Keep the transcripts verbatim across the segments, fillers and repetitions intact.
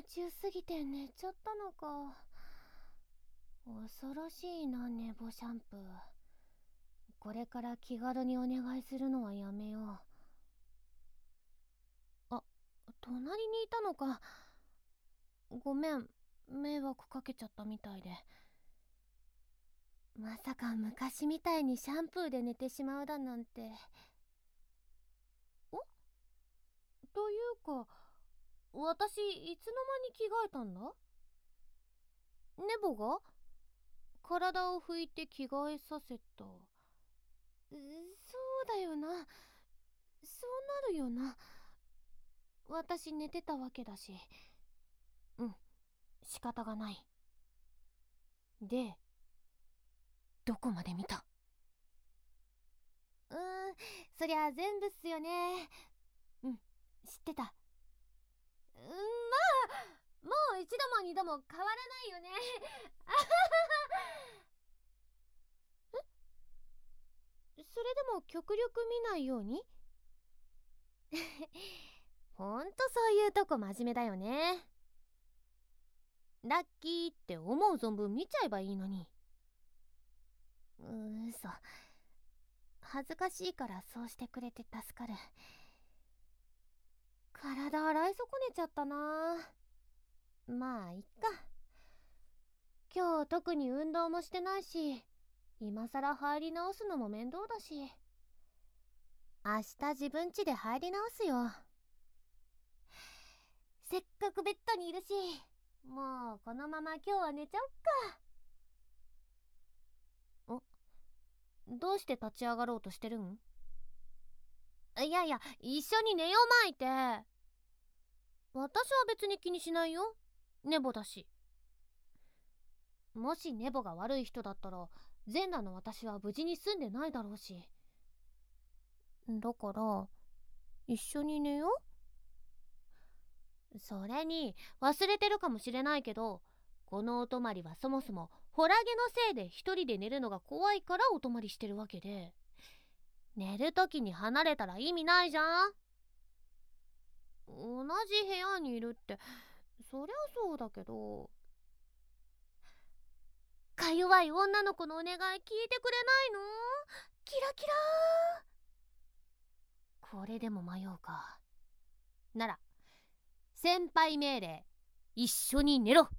中すぎて寝ちゃったのか。恐ろしいな、寝坊シャンプー。これから気軽にお願いするのはやめよう。あ、隣にいたのか。ごめん、迷惑かけちゃったみたいで。まさか昔みたいにシャンプーで寝てしまうだなんて。おというか、私いつの間に着替えたんだ？ネボが体を拭いて着替えさせた。そうだよな、そうなるよな。私寝てたわけだし。うん、仕方がない。で、どこまで見た？うーん、そりゃ全部っすよね。うん、知ってた。うん、まあもう一度も二度も変わらないよね。あははは。え、それでも極力見ないように？ほんとそういうとこ真面目だよね。ラッキーって思う存分見ちゃえばいいのに。うーそ、恥ずかしいからそうしてくれて助かる。体洗い損ねちゃったな。まあいっか。今日特に運動もしてないし、今さら入り直すのも面倒だし、明日自分家で入り直すよ。せっかくベッドにいるし、もうこのまま今日は寝ちゃおっか。お、どうして立ち上がろうとしてるん？いやいや、一緒に寝ようまいて。私は別に気にしないよ、ネボだし。もしネボが悪い人だったら全裸の私は無事に済んでないだろうし。だから一緒に寝よう。それに忘れてるかもしれないけど、このお泊まりはそもそもホラゲのせいで一人で寝るのが怖いからお泊まりしてるわけで、寝るときに離れたら意味ないじゃん。同じ部屋にいるってそりゃそうだけど、か弱い女の子のお願い聞いてくれないの？キラキラー。これでも迷うか。なら先輩命令、一緒に寝ろ。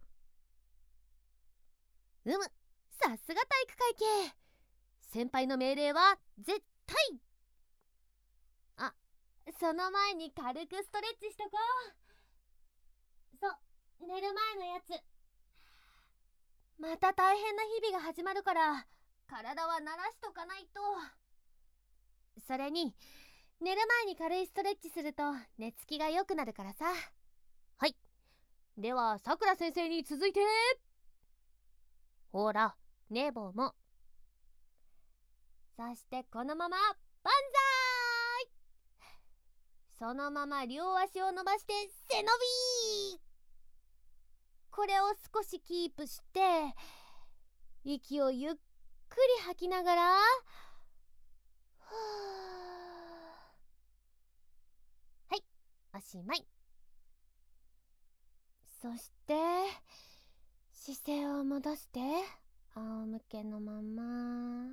うむ、さすが体育会系。先輩の命令は絶対。あ、その前に軽くストレッチしとこう。そう、寝る前のやつ。また大変な日々が始まるから体は慣らしとかないと。それに寝る前に軽いストレッチすると寝つきが良くなるからさ。はい、ではさくら先生に続いて。ほら、ネボも。そしてこのままバンザーイ。そのまま両足を伸ばして背伸び。これを少しキープして息をゆっくり吐きながら、ははい、おしまい。そして姿勢を戻して仰向けのまま。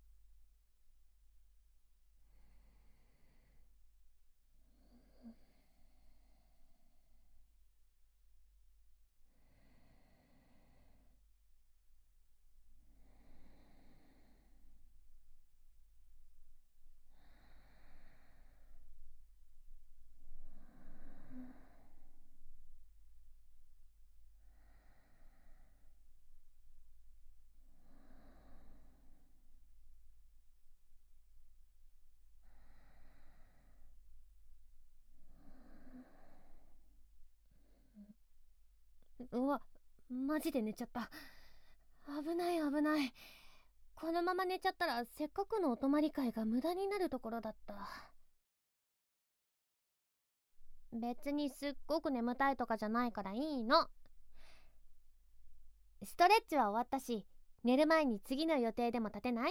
うわ、マジで寝ちゃった。危ない危ない。このまま寝ちゃったらせっかくのお泊まり会が無駄になるところだった。別にすっごく眠たいとかじゃないからいいの。ストレッチは終わったし、寝る前に次の予定でも立てない？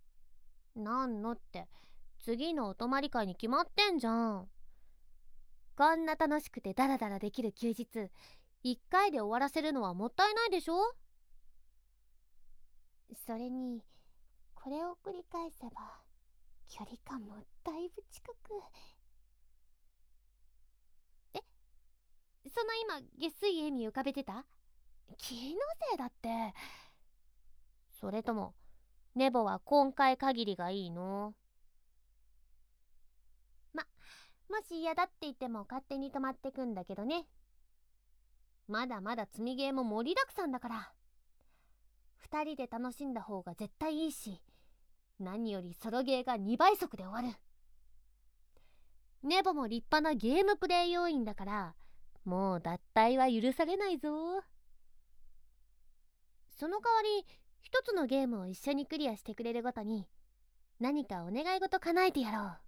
なんのって、次のお泊まり会に決まってんじゃん。 こんな楽しくてダラダラできる休日一回で終わらせるのはもったいないでしょ。それにこれを繰り返せば距離感もだいぶ近く。え、その今下水笑み浮かべてた？気のせいだって。それともネボは今回限りがいいの？ま、もし嫌だって言っても勝手に止まってくんだけどね。まだまだ積みゲーも盛りだくさんだから。二人で楽しんだ方が絶対いいし、何よりソロゲーがにばい速で終わる。ネボも立派なゲームプレイ要員だから、もう脱退は許されないぞ。その代わり一つのゲームを一緒にクリアしてくれるごとに何かお願い事叶えてやろう。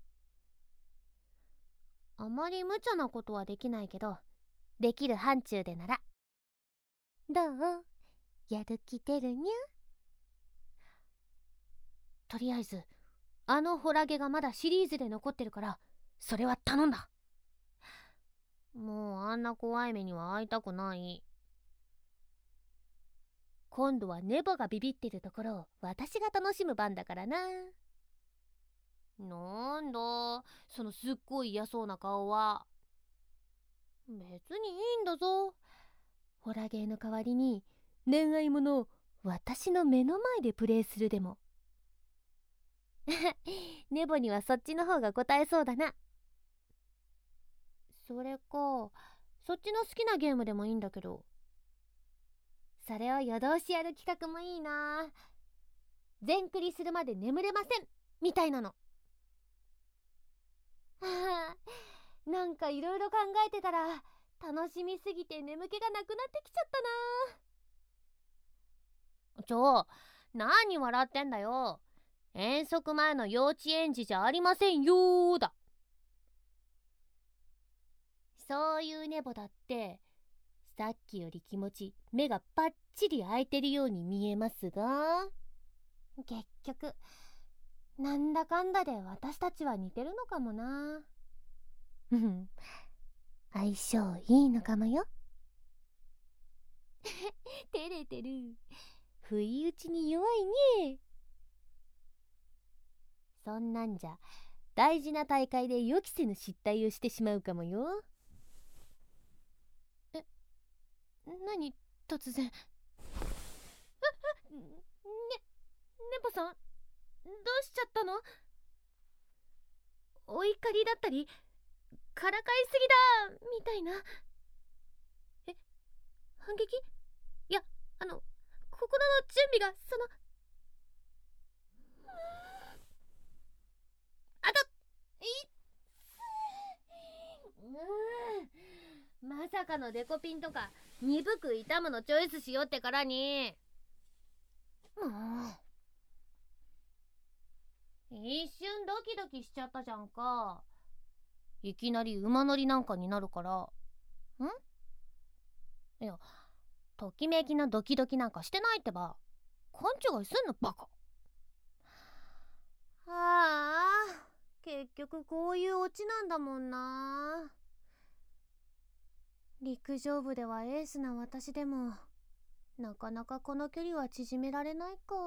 あまり無茶なことはできないけど、できる範疇でなら。どう？やる気出るにゃ？とりあえずあのホラゲがまだシリーズで残ってるから、それは頼んだ。もうあんな怖い目には会いたくない。今度はネボがビビってるところを私が楽しむ番だからな。なんだそのすっごい嫌そうな顔は。別にいいんだぞ。ホラゲーの代わりに恋愛ものを私の目の前でプレイするでも。ネボにはそっちの方が答えそうだな。それか、そっちの好きなゲームでもいいんだけど。それを夜通しやる企画もいいな。全クリするまで眠れませんみたいなの。はあ、なんかいろいろ考えてたら楽しみすぎて眠気がなくなってきちゃったな。ちょ、何笑ってんだよ。遠足前の幼稚園児じゃありませんよーだ。そういうネボだってさっきより気持ち目がパッチリ開いてるように見えますが、結局なんだかんだで私たちは似てるのかもな。相性いいのかもよ。照れてる。不意打ちに弱いね。そんなんじゃ大事な大会で予期せぬ失態をしてしまうかもよ。え、何突然。ね、ネポさんどうしちゃったの？お怒りだったりからかいすぎだみたいな。え、反撃？いや、あの心の準備がそのあといっうーん、まさかのデコピンとか鈍く痛むのチョイスしよってからに。もう一瞬ドキドキしちゃったじゃんか。いきなり馬乗りなんかになるから。ん？いや、ときめきのドキドキなんかしてないってば。勘違いすんのバカ。ああ、結局こういうオチなんだもんな。陸上部ではエースな私でもなかなかこの距離は縮められないか。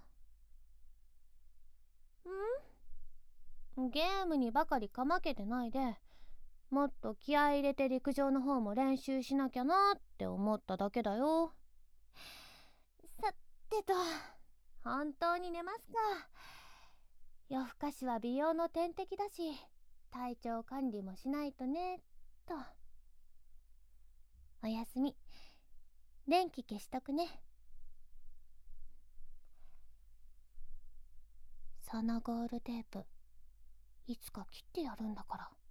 ん？ゲームにばかりかまけてないで、もっと気合い入れて陸上の方も練習しなきゃなって思っただけだよ。さてと、本当に寝ますか。夜更かしは美容の天敵だし、体調管理もしないとねと。おやすみ。電気消しとくね。そのゴールテープいつか切ってやるんだから。